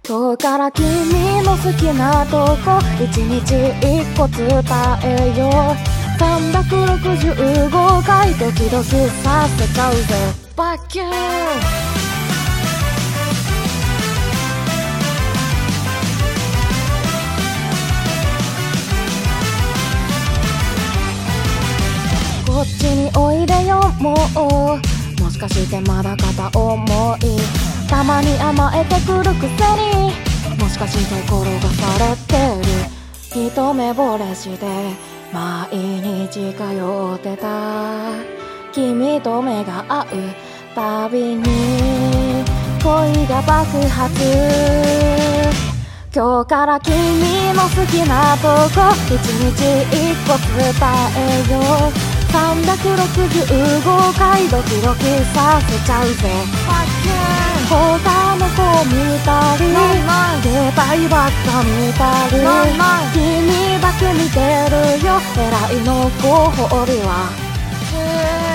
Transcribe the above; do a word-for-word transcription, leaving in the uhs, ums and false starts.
今日から君の好きなとこ一日一個伝えようさんびゃくろくじゅうごかいドキドキさせちゃうぜバキューンこっちにおいでよもうもしかしてまだ片思いたまに甘えてくるくせにもしかして転がされてる一目惚れして毎日通ってた君と目が合うたびに恋が爆発今日から君の好きなとこ一日一個伝えようさんびゃくろくじゅうごかいドキドキさせちゃうぜ他の子見たりデバイばっか見たり君だけ見てるよ偉いのご褒美は